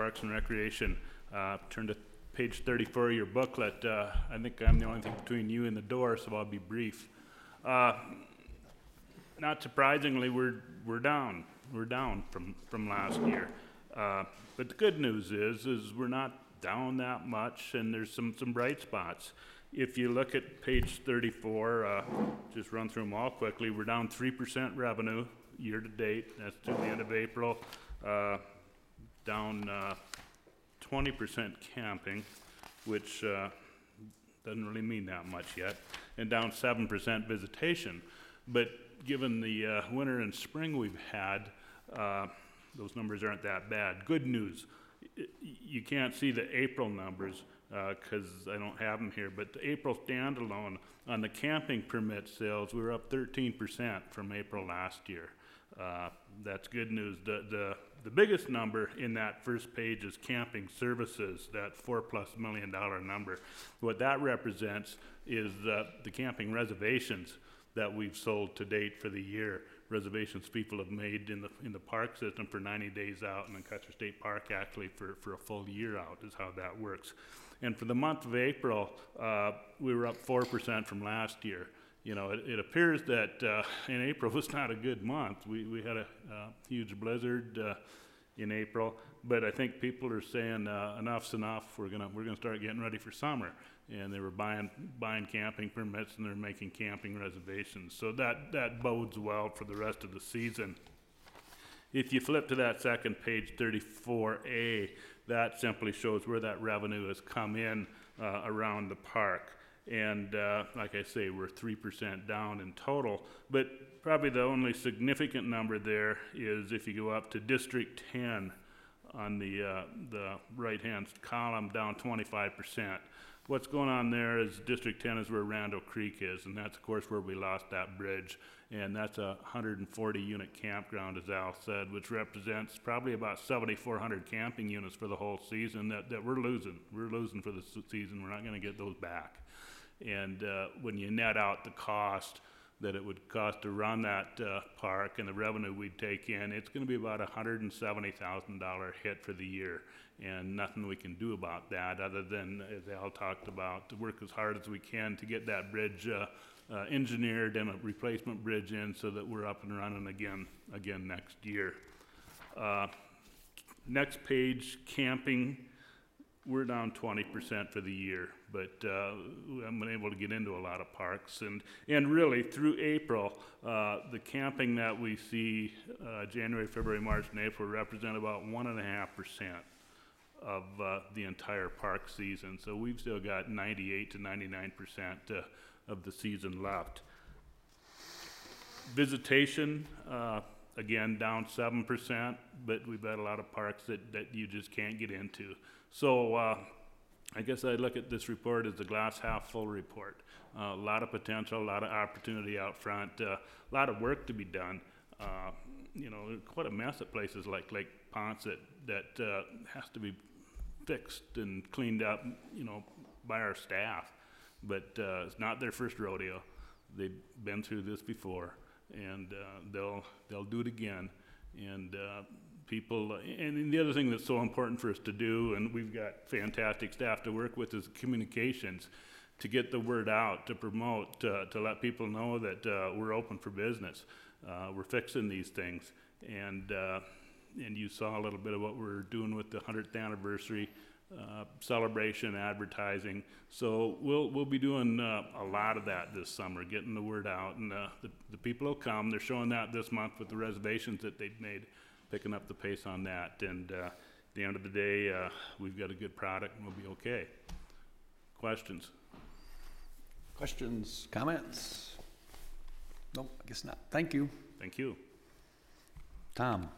Parks and Recreation. Turn to page 34 of your booklet. I think I'm the only thing between you and the door, so I'll be brief. Not surprisingly, we're down. We're down from last year. But the good news is we're not down that much, and there's some bright spots. If you look at page 34, just run through them all quickly, we're down 3% revenue year to date. That's to the end of April. Down 20% camping, which doesn't really mean that much yet, and down 7% visitation. But given the winter and spring we've had, those numbers aren't that bad. Good news, you can't see the April numbers because I don't have them here, but the April standalone on the camping permit sales, we were up 13% from April last year. That's good news. The biggest number in that first page is camping services, that $4+ million number. What that represents is the camping reservations that we've sold to date for the year. Reservations people have made in the park system for 90 days out, and in Custer State Park actually for a full year out is how that works. And for the month of April, we were up 4% from last year. You know, it appears that in April was not a good month. We had a huge blizzard in April, but I think people are saying enough's enough. We're gonna start getting ready for summer, and they were buying camping permits, and they're making camping reservations. So that bodes well for the rest of the season. If you flip to that second page, 34A, that simply shows where that revenue has come in around the park. And like I say, we're 3% down in total, but probably the only significant number there is if you go up to District 10 on the right-hand column, down 25%. What's going on there is District 10 is where Randall Creek is, and that's, of course, where we lost that bridge. And that's a 140-unit campground, as Al said, which represents probably about 7,400 camping units for the whole season that we're losing. We're losing for the season. We're not going to get those back. And when you net out the cost that it would cost to run that park and the revenue we'd take in, it's going to be about a $170,000 hit for the year. And nothing we can do about that other than, as Al talked about, to work as hard as we can to get that bridge engineered and a replacement bridge in so that we're up and running again next year. Next page, camping. We're down 20% for the year, but we haven't been able to get into a lot of parks. And really, through April, the camping that we see January, February, March, and April represent about 1.5% of the entire park season. So we've still got 98 to 99% of the season left. Visitation, again, down 7%, but we've got a lot of parks that you just can't get into. So I guess I look at this report as the glass half full report. A lot of potential, a lot of opportunity out front, a lot of work to be done. You know, quite a mess at places like Lake Poinsett that has to be fixed and cleaned up, you know, by our staff. But it's not their first rodeo. They've been through this before, and they'll do it again. And people, and the other thing that's so important for us to do, and we've got fantastic staff to work with, is communications, to get the word out, to promote, to let people know that we're open for business. We're fixing these things, and you saw a little bit of what we're doing with the 100th anniversary celebration, advertising. So we'll be doing a lot of that this summer, getting the word out, and the people will come. They're showing that this month with the reservations that they've made, picking up the pace on that. And at the end of the day, we've got a good product and we'll be okay. Questions? Questions, comments? Nope, I guess not. Thank you. Thank you. Tom.